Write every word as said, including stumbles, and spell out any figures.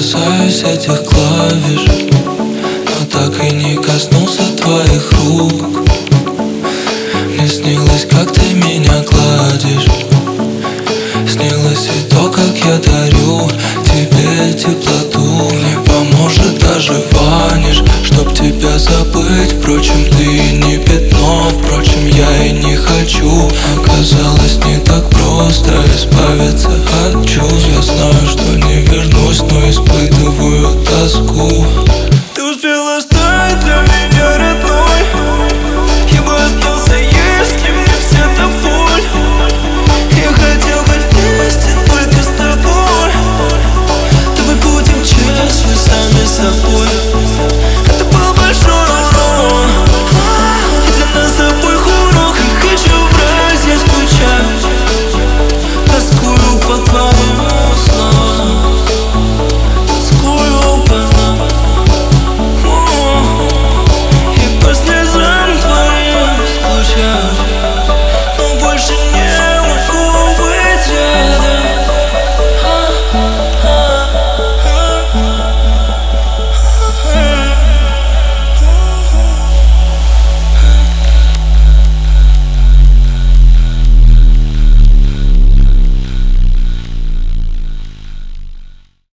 касаюсь этих клавиш, но так и не коснулся твоих рук. Мне снилось, как ты меня гладишь, снилось и то, как я дарю тебе теплоту. Не поможет даже ваниш, чтоб тебя забыть. Впрочем, ты не пятно, впрочем, я и не хочу. Оказалось, не так просто избавиться от чувств. Я знаю, что не вернусь, но испытываю тоску. Ты успела стать для меня родной. Я бы остался, если мне вся та боль. Я хотел быть вместе только с тобой. Давай будем честны сами с собой.